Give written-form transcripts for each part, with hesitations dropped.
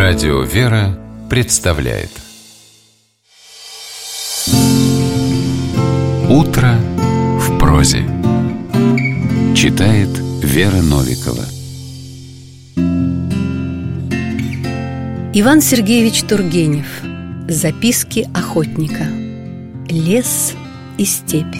Радио «Вера» представляет «Утро в прозе». Читает Вера Новикова. Иван Сергеевич Тургенев. Записки охотника. Лес и степь.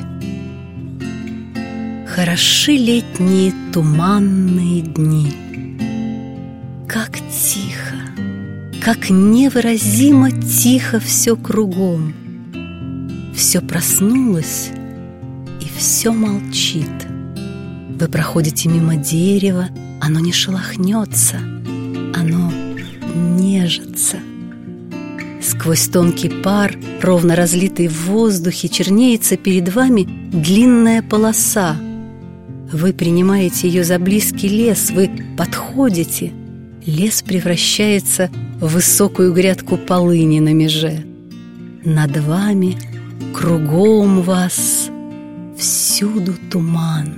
Хороши летние туманные дни. Как тихо, как невыразимо тихо все кругом. Все проснулось, и все молчит. Вы проходите мимо дерева, оно не шелохнется, оно нежится. Сквозь тонкий пар, ровно разлитый в воздухе, чернеется перед вами длинная полоса. Вы принимаете ее за близкий лес, вы подходите. Лес превращается в высокую грядку полыни на меже. Над вами, кругом вас, всюду туман.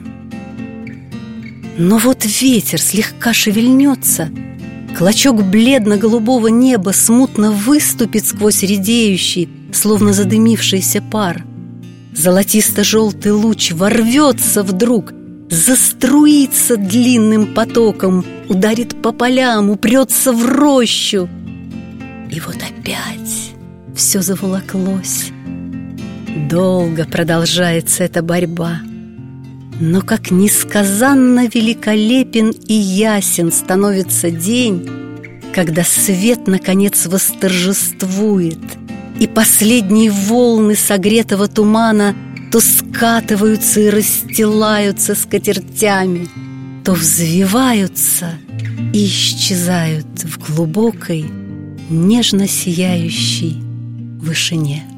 Но вот ветер слегка шевельнется, клочок бледно-голубого неба смутно выступит сквозь редеющий, словно задымившийся пар. Золотисто-желтый луч ворвется вдруг, заструится длинным потоком, ударит по полям, упрется в рощу. И вот опять все заволоклось. Долго продолжается эта борьба. Но как несказанно великолепен и ясен становится день, когда свет, наконец, восторжествует, и последние волны согретого тумана то скатываются и расстилаются скатертями, то взвиваются и исчезают в глубокой, нежно сияющей вышине.